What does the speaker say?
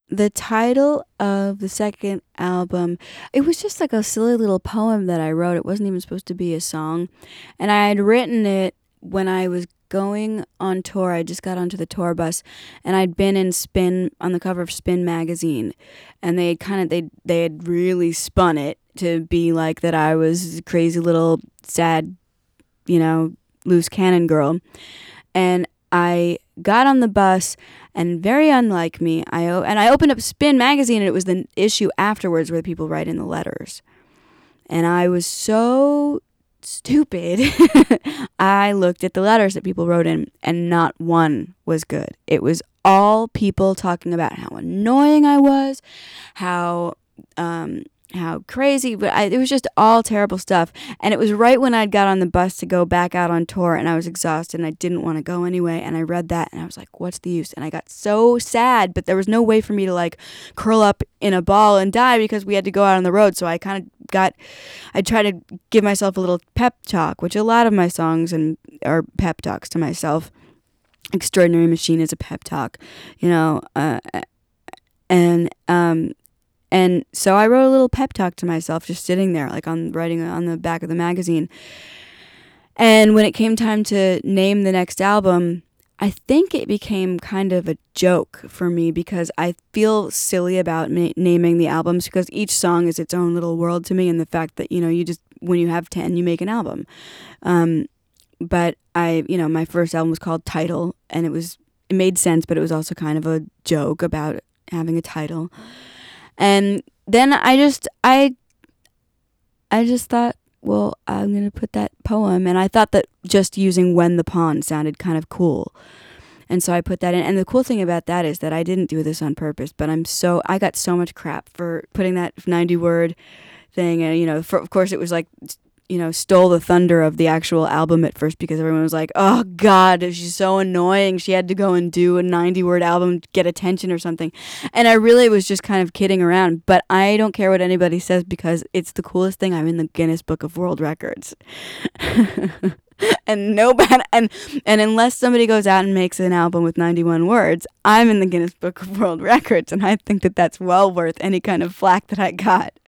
the title of the second album, it was just like a silly little poem that I wrote. It wasn't even supposed to be a song. And I had written it when I was going on tour. I just got onto the tour bus, and I'd been in Spin, on the cover of Spin magazine, and they had really spun it to be like that I was a crazy little sad, you know, loose cannon girl. And I got on the bus, and very unlike me, I opened up Spin magazine, and it was the issue afterwards where the people write in the letters. And I was so stupid. I looked at the letters that people wrote in, and not one was good. It was all people talking about how annoying I was, how how crazy, but it was just all terrible stuff. And it was right when I'd got on the bus to go back out on tour, and I was exhausted and I didn't want to go anyway. And I read that and I was like, what's the use? And I got so sad, but there was no way for me to like curl up in a ball and die because we had to go out on the road. So I tried to give myself a little pep talk, which a lot of my songs are pep talks to myself. Extraordinary Machine is a pep talk, you know, and and so I wrote a little pep talk to myself, just sitting there, like writing on the back of the magazine. And when it came time to name the next album, I think it became kind of a joke for me because I feel silly about naming the albums because each song is its own little world to me, and the fact that, you know, when you have 10, you make an album. But my first album was called Title, and it made sense, but it was also kind of a joke about having a title. And then I just thought, well, I'm going to put that poem. And I thought that just using When the Pond sounded kind of cool. And so I put that in. And the cool thing about that is that I didn't do this on purpose, but I got so much crap for putting that 90 word thing. And, you know, of course it was like, you know, stole the thunder of the actual album at first because everyone was like, oh God, she's so annoying. She had to go and do a 90-word album to get attention or something. And I really was just kind of kidding around, but I don't care what anybody says because it's the coolest thing. I'm in the Guinness Book of World Records. And nobody, and unless somebody goes out and makes an album with 91 words, I'm in the Guinness Book of World Records, and I think that that's well worth any kind of flack that I got.